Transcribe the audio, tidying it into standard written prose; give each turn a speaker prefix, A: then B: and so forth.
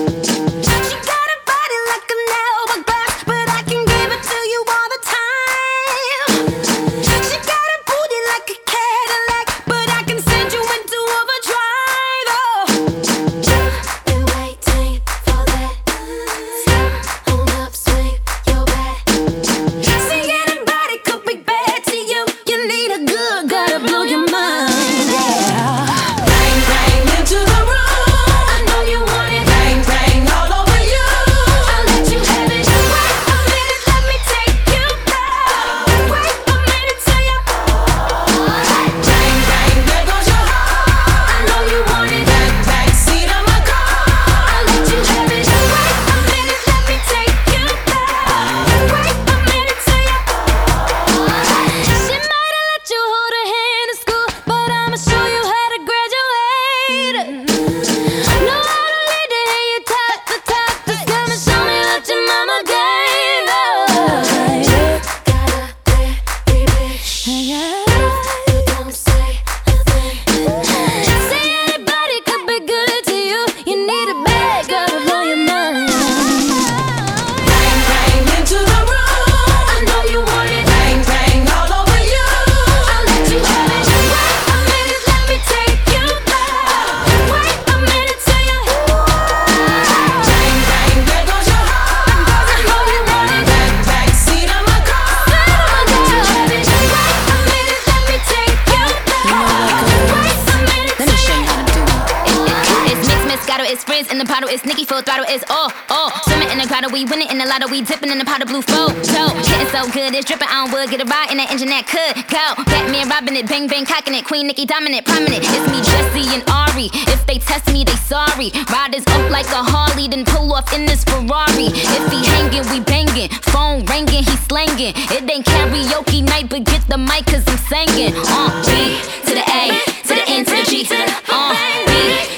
A: She got a body like an hourglass, but I can give it to you all the time. She got a booty like a Cadillac, but I can send you into overdrive. Oh, been waiting for that. Hold up, swing your back. See, anybody could be bad to you. You need a good guy to blow your mind. Yeah. Bang, bang into the room. I know you want it. Bang, bang all over you. I'll let you have it. Wait a minute, let me take you back. Wait a minute till you. Bang, bang, there goes your heart. I know you want it. Back seat of my car. I'll let you have it. Wait a minute, let me take you back. Wait a minute till you. She might have let you hold her hand in school, but I'ma show you how to graduate. Know how to lead it, and you top the top. Just come and show me what your mama gave us. Got a pretty bitch. You don't say a thing. Say anybody could be good to you. You need a bad girl to blow your mind. Bang, bang into the room. I know you want it. Bang, bang all over you. I'll let you have it. Wait a minute, let me take you back. Wait a minute till you. Bang, bang, there goes your heart. I know you want it. Back seat of my car. I'll let you have it. Wait a minute, let me take you back. Wait a minute
B: Let me show you how to do it.
C: It's mixed, Moscato, it's frizz in the bottle, it's Nicki full throttle, it's all. Swimming in the grotto, we winning in the lotto, we dipping in the pot of blue photo. Getting so good, it's dripping on wood, get a ride in that engine that could go. Batman robbing it, bang bang cocking it, Queen Nicki dominant, prominent. It's me, Jesse and Ari. If they test me, they sorry. Riders up like a Harley, then pull off in this Ferrari. If he hanging, we banging. Phone ringing, he slanging. It ain't karaoke night, but get the mic 'cause I'm singing. B to the A, to the N, to the G, B